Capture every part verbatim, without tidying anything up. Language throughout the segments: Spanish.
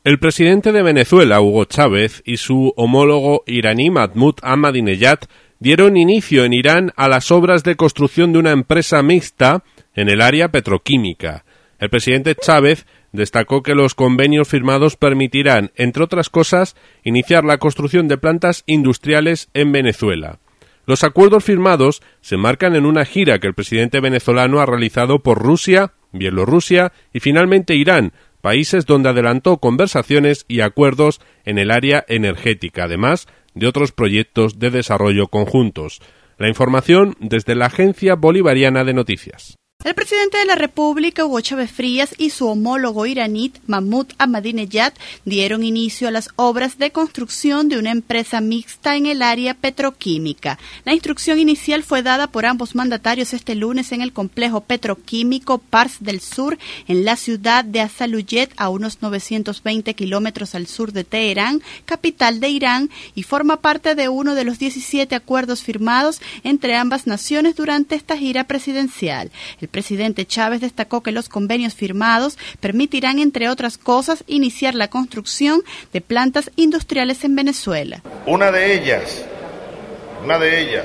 El presidente de Venezuela, Hugo Chávez, y su homólogo iraní Mahmoud Ahmadinejad dieron inicio en Irán a las obras de construcción de una empresa mixta en el área petroquímica. El presidente Chávez destacó que los convenios firmados permitirán, entre otras cosas, iniciar la construcción de plantas industriales en Venezuela. Los acuerdos firmados se marcan en una gira que el presidente venezolano ha realizado por Rusia, Bielorrusia y finalmente Irán, países donde adelantó conversaciones y acuerdos en el área energética, además de otros proyectos de desarrollo conjuntos. La información desde la Agencia Bolivariana de Noticias. El presidente de la República, Hugo Chávez Frías, y su homólogo iraní, Mahmoud Ahmadinejad, dieron inicio a las obras de construcción de una empresa mixta en el área petroquímica. La instrucción inicial fue dada por ambos mandatarios este lunes en el complejo petroquímico Pars del Sur, en la ciudad de Azaluyet, a unos novecientos veinte kilómetros al sur de Teherán, capital de Irán, y forma parte de uno de los diecisiete acuerdos firmados entre ambas naciones durante esta gira presidencial. El presidente Chávez destacó que los convenios firmados permitirán, entre otras cosas, iniciar la construcción de plantas industriales en Venezuela. Una de ellas, una de ellas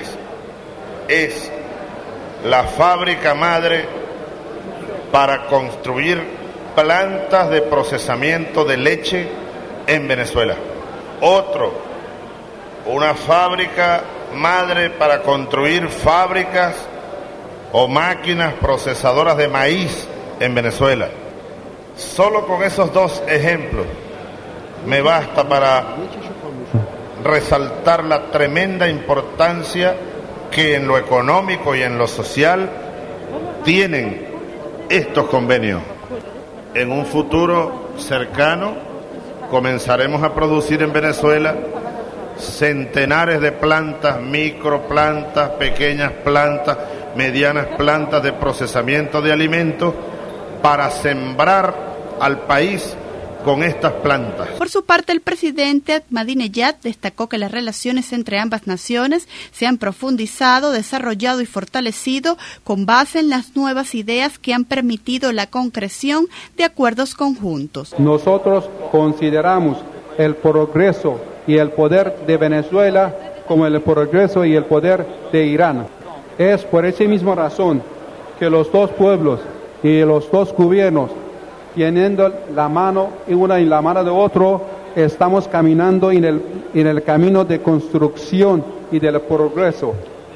es la fábrica madre para construir plantas de procesamiento de leche en Venezuela. Otro, una fábrica madre para construir fábricas o máquinas procesadoras de maíz en Venezuela. Solo con esos dos ejemplos me basta para resaltar la tremenda importancia que en lo económico y en lo social tienen estos convenios. En un futuro cercano comenzaremos a producir en Venezuela centenares de plantas, microplantas, pequeñas plantas, medianas plantas de procesamiento de alimentos para sembrar al país con estas plantas. Por su parte, el presidente Ahmadinejad destacó que las relaciones entre ambas naciones se han profundizado, desarrollado y fortalecido con base en las nuevas ideas que han permitido la concreción de acuerdos conjuntos. Nosotros consideramos el progreso y el poder de Venezuela como el progreso y el poder de Irán. Es por esa misma razón que los dos pueblos y los dos gobiernos, teniendo la mano una en la mano de otro, estamos caminando en el, en el camino de construcción y del progreso.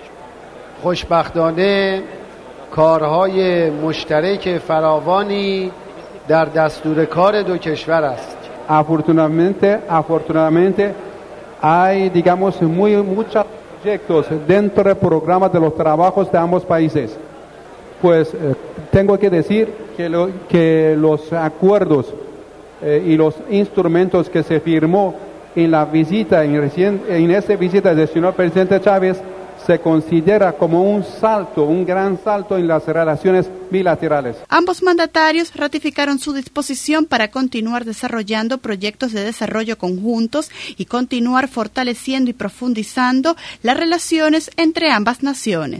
خوشبختانه کارهای مشترک فراوانی در دستور کار دو کشور است. Afortunadamente, afortunadamente hay, digamos, muy muchos proyectos dentro del programa de los trabajos de ambos países. Pues eh, tengo que decir que, lo, que los acuerdos eh, y los instrumentos que se firmó en la visita, en, recien, en esta visita del señor presidente Chávez, se considera como un salto, un gran salto en las relaciones bilaterales. Ambos mandatarios ratificaron su disposición para continuar desarrollando proyectos de desarrollo conjuntos y continuar fortaleciendo y profundizando las relaciones entre ambas naciones.